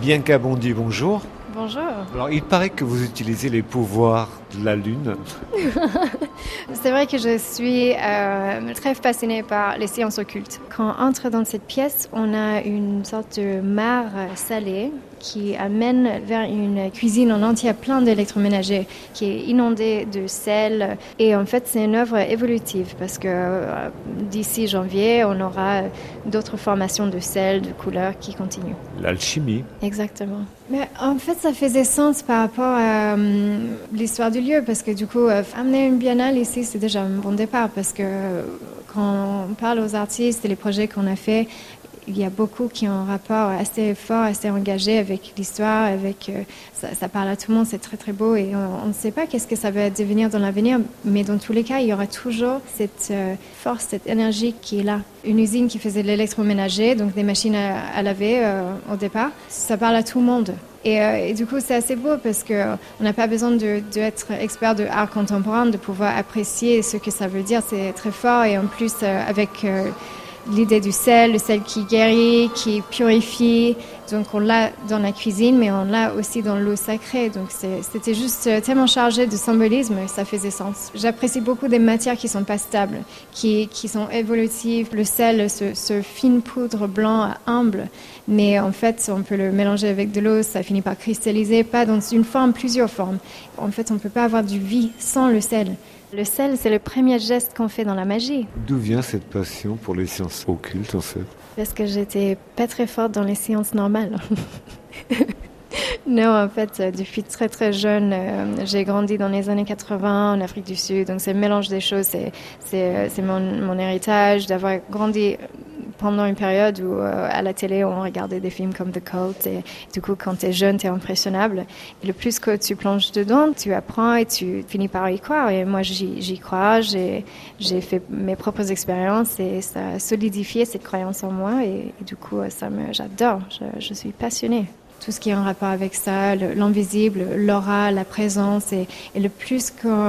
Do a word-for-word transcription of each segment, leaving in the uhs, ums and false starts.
Bianca Bondy, bonjour. Bonjour. Alors, il paraît que vous utilisez les pouvoirs de la Lune. C'est vrai que je suis euh, très fascinée par les sciences occultes. Quand on entre dans cette pièce, on a une sorte de mare salée qui amène vers une cuisine en entier plein d'électroménagers qui est inondée de sel. Et en fait, c'est une œuvre évolutive parce que euh, d'ici janvier, on aura d'autres formations de sel, de couleurs qui continuent. L'alchimie. Exactement. Mais en fait, ça faisait sens par rapport à euh, l'histoire du lieu parce que du coup, euh, amener une biennale ici, c'est déjà un bon départ parce que euh, quand on parle aux artistes et les projets qu'on a faits, il y a beaucoup qui ont un rapport assez fort, assez engagé avec l'histoire, avec euh, ça, ça parle à tout le monde, c'est très très beau et on ne sait pas qu'est-ce que ça va devenir dans l'avenir, mais dans tous les cas, il y aura toujours cette euh, force, cette énergie qui est là. Une usine qui faisait de l'électroménager, donc des machines à, à laver euh, au départ, ça parle à tout le monde. Et, euh, et du coup, c'est assez beau parce qu'on n'a pas besoin de, d'être expert de art contemporain, de pouvoir apprécier ce que ça veut dire, c'est très fort et en plus euh, avec... Euh, l'idée du sel, le sel qui guérit, qui purifie. Donc on l'a dans la cuisine, mais on l'a aussi dans l'eau sacrée. Donc c'est, c'était juste tellement chargé de symbolisme, ça faisait sens. J'apprécie beaucoup des matières qui sont pas stables, qui, qui sont évolutives. Le sel, ce, ce fine poudre blanc humble, mais en fait on peut le mélanger avec de l'eau, ça finit par cristalliser, pas dans une forme, plusieurs formes. En fait on peut pas avoir du vie sans le sel. Le sel, c'est le premier geste qu'on fait dans la magie. D'où vient cette passion pour les sciences occultes, en fait? Parce que j'étais pas très forte dans les sciences normales. Non, en fait, depuis très très jeune, euh, j'ai grandi dans les années quatre-vingts en Afrique du Sud. Donc c'est le mélange des choses, c'est, c'est, c'est mon, mon héritage d'avoir grandi pendant une période où euh, à la télé on regardait des films comme The Cult et du coup quand t'es jeune t'es impressionnable et le plus que tu plonges dedans tu apprends et tu finis par y croire et moi j'y, j'y crois, j'ai, j'ai fait mes propres expériences et ça a solidifié cette croyance en moi et, et du coup ça me, j'adore, je, je suis passionnée. Tout ce qui est en rapport avec ça, le, l'invisible, l'aura, la présence. Et, et le plus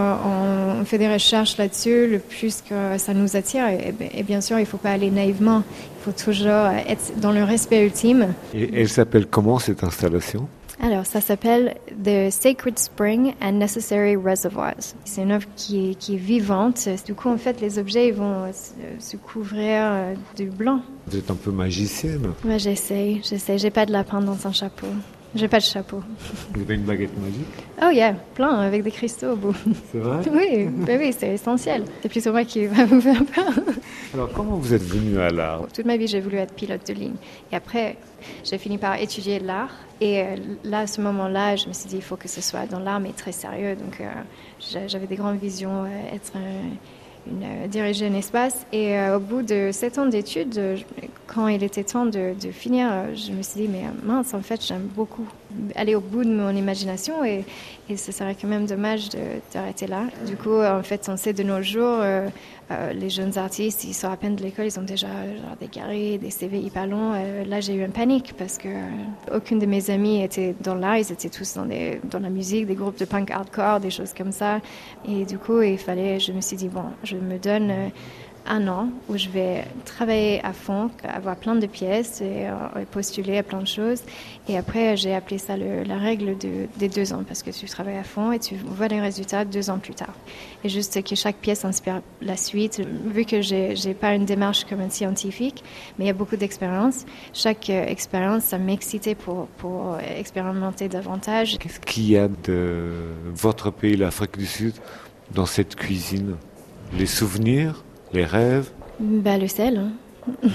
qu'on fait des recherches là-dessus, le plus que ça nous attire. Et, et bien sûr, il ne faut pas aller naïvement. Il faut toujours être dans le respect ultime. Et elle s'appelle comment, cette installation ? Alors, ça s'appelle The Sacred Spring and Necessary Reservoirs. C'est une œuvre qui est, qui est vivante. Du coup, en fait, les objets ils vont se, se couvrir de blanc. Vous êtes un peu magicienne. Ouais, j'essaye, j'essaye. J'ai pas de lapin dans un chapeau. J'ai pas de chapeau. Vous avez une baguette magique ? Oh yeah, plein, avec des cristaux au bout. C'est vrai ? Oui, ben oui, c'est essentiel. C'est plutôt moi qui va vous faire peur. Alors, comment vous êtes venue à l'art ? Toute ma vie, j'ai voulu être pilote de ligne. Et après, j'ai fini par étudier l'art. Et là, à ce moment-là, je me suis dit, il faut que ce soit dans l'art, mais très sérieux. Donc, euh, j'avais des grandes visions, euh, être... Euh, Une, euh, diriger un espace et euh, au bout de sept ans d'études, euh, quand il était temps de, de finir, euh, je me suis dit mais euh, mince, en fait j'aime beaucoup aller au bout de mon imagination et, et ce serait quand même dommage de, d'arrêter là. Du coup, en fait, on sait de nos jours, euh, euh, les jeunes artistes, ils sortent à peine de l'école, ils ont déjà genre, des carrés, des C V hyper longs. Euh, là, j'ai eu un panique parce que euh, aucune de mes amies était dans l'art, ils étaient tous dans, des, dans la musique, des groupes de punk hardcore, des choses comme ça. Et du coup, il fallait, je me suis dit bon, je me donne euh, un an où je vais travailler à fond, avoir plein de pièces et, euh, et postuler à plein de choses. Et après, j'ai appelé ça le, la règle de, des deux ans parce que tu travailles à fond et tu vois les résultats deux ans plus tard. Et juste que chaque pièce inspire la suite. Vu que j'ai, j'ai pas une démarche comme un scientifique, mais il y a beaucoup d'expérience. Chaque euh, expérience, ça m'excitait pour, pour expérimenter davantage. Qu'est-ce qu'il y a de votre pays, l'Afrique du Sud, dans cette cuisine ? Les souvenirs ? Les rêves? Bah, le sel. Hein.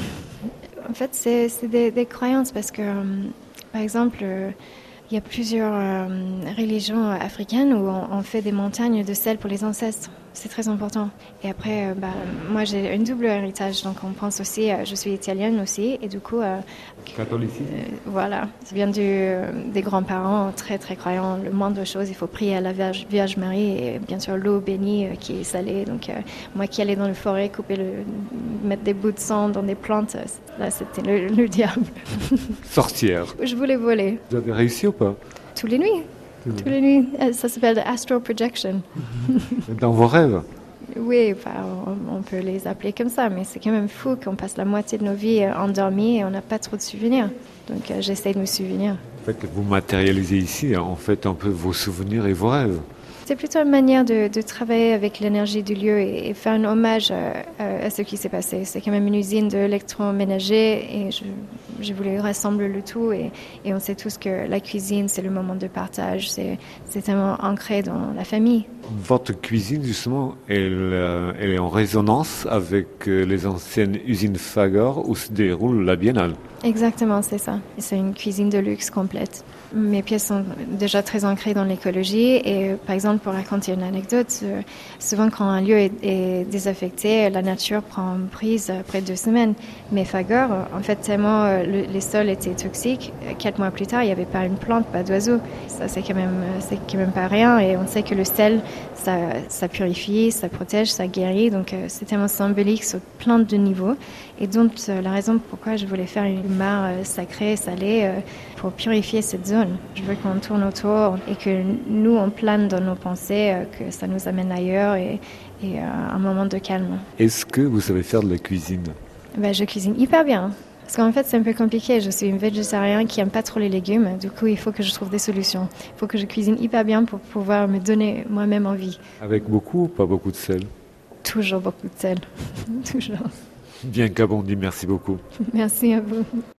En fait, c'est, c'est des, des croyances parce que, euh, par exemple, euh, il y a plusieurs euh, religions africaines où on, on fait des montagnes de sel pour les ancêtres. C'est très important. Et après, euh, bah, moi, j'ai un double héritage. Donc, on pense aussi, euh, je suis italienne aussi. Et du coup... Euh, Catholicisme. euh, Voilà. Ça vient du, euh, des grands-parents très, très croyants. Le moindre chose, il faut prier à la Vierge, Vierge Marie. Et bien sûr, l'eau bénie euh, qui est salée. Donc, euh, moi qui allais dans le forêt, couper le, mettre des bouts de sang dans des plantes, là, c'était le, le diable. Sorcière. Je voulais voler. Vous avez réussi ou pas? Tous les nuits. Tous les nuits. Ça s'appelle astral projection. Dans vos rêves? Oui, enfin, on, on peut les appeler comme ça, mais c'est quand même fou qu'on passe la moitié de nos vies euh, endormis et on n'a pas trop de souvenirs. Donc euh, j'essaie de me souvenir. En fait, vous matérialisez ici, en fait, un peu vos souvenirs et vos rêves. C'est plutôt une manière de, de travailler avec l'énergie du lieu et, et faire un hommage à, à, à ce qui s'est passé. C'est quand même une usine d'électroménager et je, je voulais rassembler le tout et, et on sait tous que la cuisine, c'est le moment de partage, c'est, c'est tellement ancré dans la famille. Votre cuisine, justement, elle, euh, elle est en résonance avec euh, les anciennes usines Fagor où se déroule la Biennale. Exactement, c'est ça. C'est une cuisine de luxe complète. Mes pièces sont déjà très ancrées dans l'écologie et par exemple, pour raconter une anecdote, souvent quand un lieu est, est désaffecté, la nature prend prise après deux semaines. Mais Fagor, en fait, tellement le, les sols étaient toxiques, quatre mois plus tard, il n'y avait pas une plante, pas d'oiseau. Ça, c'est quand même, c'est quand même pas rien et on sait que le sel, ça, ça purifie, ça protège, ça guérit. Donc c'est tellement symbolique sur plein de niveaux. Et donc la raison pourquoi je voulais faire une mare sacrée, salée, pour purifier cette zone. Je veux qu'on tourne autour et que nous, on plane dans nos pensées, que ça nous amène ailleurs et, et un moment de calme. Est-ce que vous savez faire de la cuisine ? Ben, je cuisine hyper bien. Parce qu'en fait, c'est un peu compliqué. Je suis une végétarienne qui n'aime pas trop les légumes. Du coup, il faut que je trouve des solutions. Il faut que je cuisine hyper bien pour pouvoir me donner moi-même envie. Avec beaucoup ou pas beaucoup de sel ? Toujours beaucoup de sel. Toujours. Bien Kabondi, merci beaucoup. Merci à vous.